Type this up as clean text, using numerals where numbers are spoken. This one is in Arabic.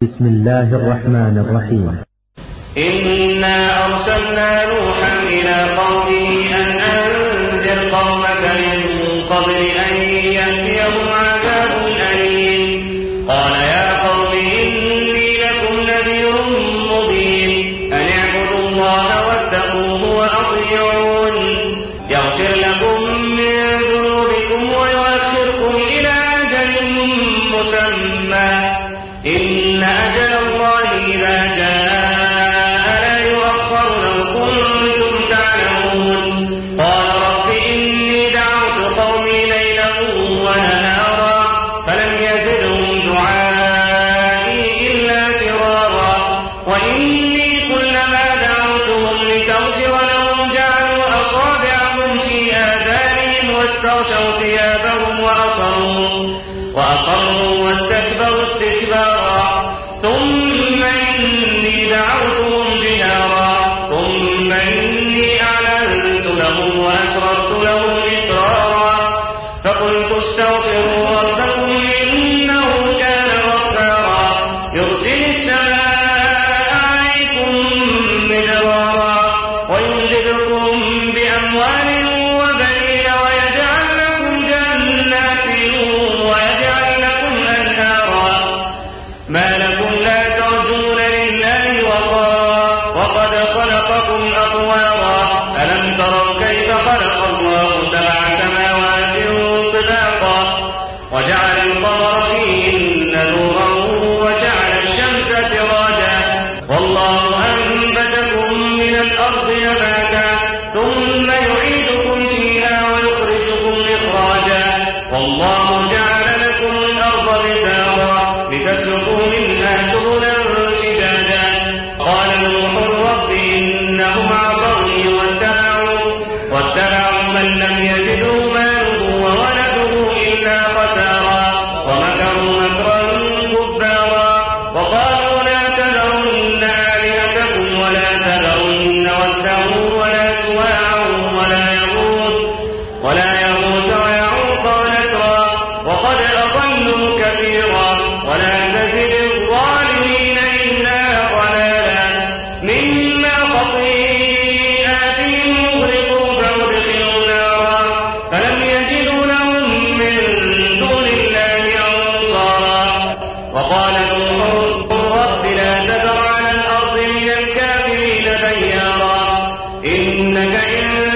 بسم الله الرحمن الرحيم. إنا أرسلنا نوحا إلى قومه أن أنذر قومك من قبل أن يأتيهم عذاب أليم. قال يا قوم إني لكم نذير مبين أن اعبدوا الله واتقوه وأطيعون يغفر لكم من ذنوبكم ويؤخركم إلى أجل مسمى إن أجل الله إذا جاء لا يؤخر لو كنتم تعلمون. قال رب إني دعوت قومي ليلا ونهارا فلم يزدهم دعائي إلا فرارا وإني كلما دعوتهم لتغفر لهم جعلوا أصابعهم في آذانهم واستغشوا ثيابهم وأصروا واستكبروا استكبارا ثم إني دعوتهم جهارا ثم إني أعلنت لهم وأسررت لهم إسرارا فقلت استغفروا ربكم إنه كان غفارا يرسل السماء عليكم مدرارا ويمددكم بأموال وبنين ويجعل لكم جنات ويجعل لكم أنهارا ما لكم لا ترجون لله وقد خلقكم أطوارا ألم تروا كيف خلق الله 7 سماوات طباقا وجعل القمر فيهن نورا وجعل الشمس سراجا والله أنبتكم من الأرض نباتا ثم يعيدكم فيها ويخرجكم إخراجا والله جعل لكم الأرض بساطا لتسلكوا منها سبلا فجاجا. قال نوح رب إنهم عصوني واتبعوا من لم يزده ماله وولده إلا خسارا ومكروا مكرا كبارا وقالوا لا تذرن آلهتكم ولا تذرن ودا ولا سواعا ولا يغوث ويعوق ونسرا وقد أضلوا كثيرا ولا تزد الظالمين إلا ضلالا مما خطيئاتهم أغرقوا فأدخلوا نارا فلم يجدوا لهم من دون الله أنصارا. وقال نوح رب لا تذر على الأرض من الكافرين ديارا إنك إن